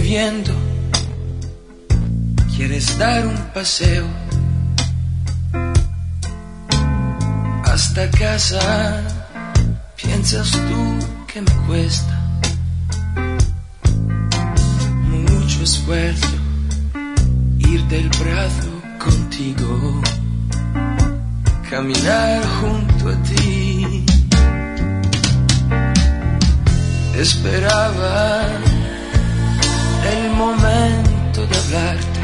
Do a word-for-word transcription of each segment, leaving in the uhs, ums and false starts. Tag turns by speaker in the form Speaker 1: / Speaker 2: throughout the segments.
Speaker 1: lloviendo, quieres dar un paseo hasta casa, piensas tú que me cuesta mucho esfuerzo ir del brazo contigo, caminar junto a ti. Esperaba el momento de hablarte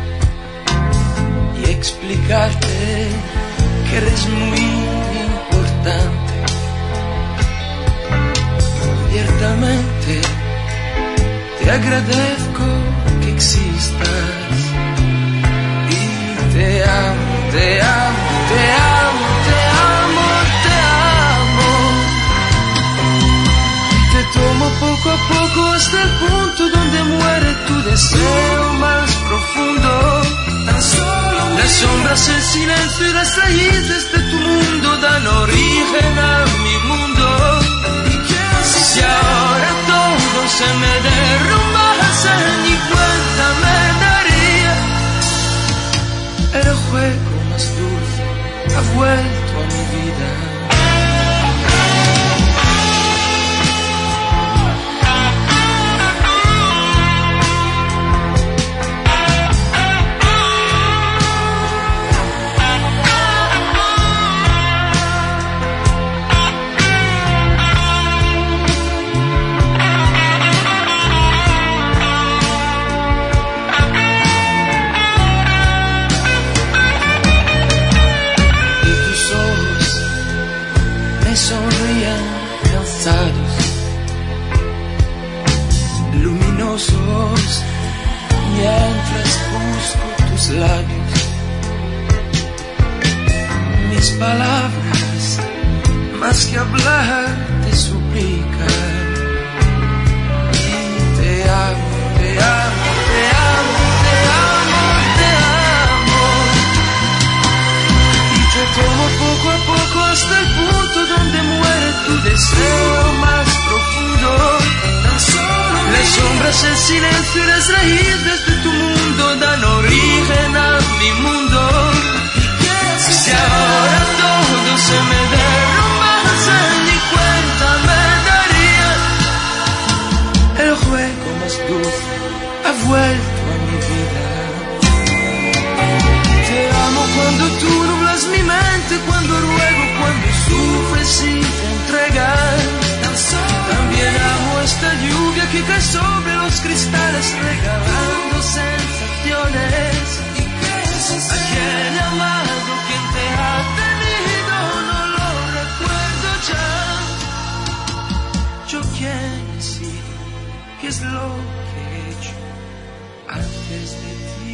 Speaker 1: y explicarte que eres muy importante. Ciertamente te agradezco que existas y te amo, te amo, te amo, te amo, te amo. Te tomo poco a poco hasta el punto donde muere tu deseo más profundo. Tan solo las sombras, el silencio y las raíces de tu mundo dan origen a mi mundo. Si ahora todo se me derrumbase, ni cuenta me daría. El juego más dulce ha vuelto a mi vida. Sonrían cansados, luminosos, mientras busco tus labios. Mis palabras, más que hablar, te suplican. Y te amo, te amo, te amo, te amo, te amo. Y te tomo poco a poco hasta el punto donde muere tu deseo más profundo. Tan solo las sombras, el silencio y las raíces de tu mundo dan origen a mi mundo. Si ahora todo se me derrumbase, ni cuenta me daría. El juego más dulce ha vuelto a mi vida. Te amo cuando tú nublas mi mente, cuando ruego, cuando sufres y te entregas. También amo esta lluvia que cae sobre los cristales, regalando sensaciones. Aquel amado quien te ha tenido no lo recuerdo ya. Yo quién he sido, qué es lo que he hecho antes de ti.